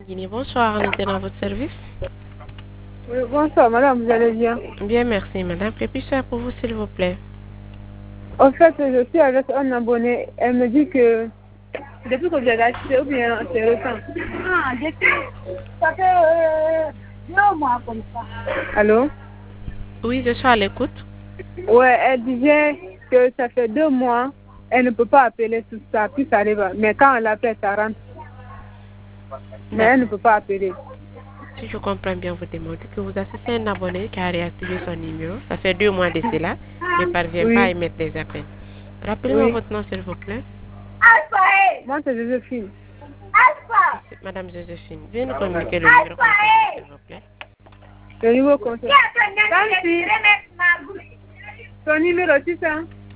Guinée, bonsoir, on était dans votre service. Oui, bonsoir, madame, vous allez bien? Bien, merci, madame. Que puis-je faire pour vous, s'il vous plaît? En fait, je suis avec un abonné. Elle me dit que depuis que vous avez acheté, ou bien c'est récent. Ah, depuis, ça fait 2 mois comme ça. Allô? Oui, je suis à l'écoute. Ouais, elle disait que ça fait 2 mois, elle ne peut pas appeler tout ça, puis ça arrive. Mais quand elle appelle, ça rentre. Mais elle ne D'accord. peut pas appeler. Si je comprends bien vos demandes, que vous assistez un abonné qui a réactivé son numéro. Ça fait 2 mois de cela. Il ne parvient pas à Oui, émettre les appels. Rappelez-moi oui. votre nom, s'il vous plaît. Moi, c'est Joséphine. Madame Joséphine, veuillez nous communiquer le numéro concerné, s'il vous plaît. Le nouveau conseil. Tanti, ton numéro, c'est ça?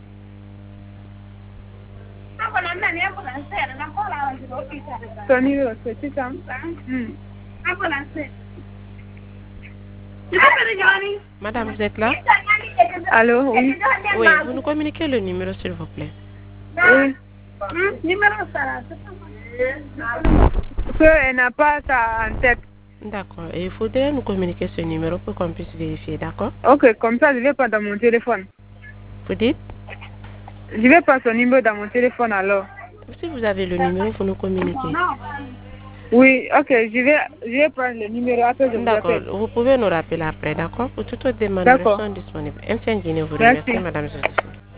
Ton numéro, c'est ça? Madame, vous êtes là? Allô, oui. Oui, vous nous communiquez le numéro, s'il vous plaît. Oui. Elle n'a pas ça en tête. D'accord. Et il faudrait nous communiquer ce numéro pour qu'on puisse vérifier, d'accord? Ok, comme ça, je vais pas dans mon téléphone. Vous dites? Je vais pas son numéro dans mon téléphone alors. Si vous avez le numéro, vous nous communiquez. Oui, ok, je vais prendre le numéro après je vous D'accord. appelle. Vous pouvez nous rappeler après, d'accord? Pour toute autre demande, nous D'accord. restons disponibles. Guinée vous remercie, Merci. Madame Joséphine.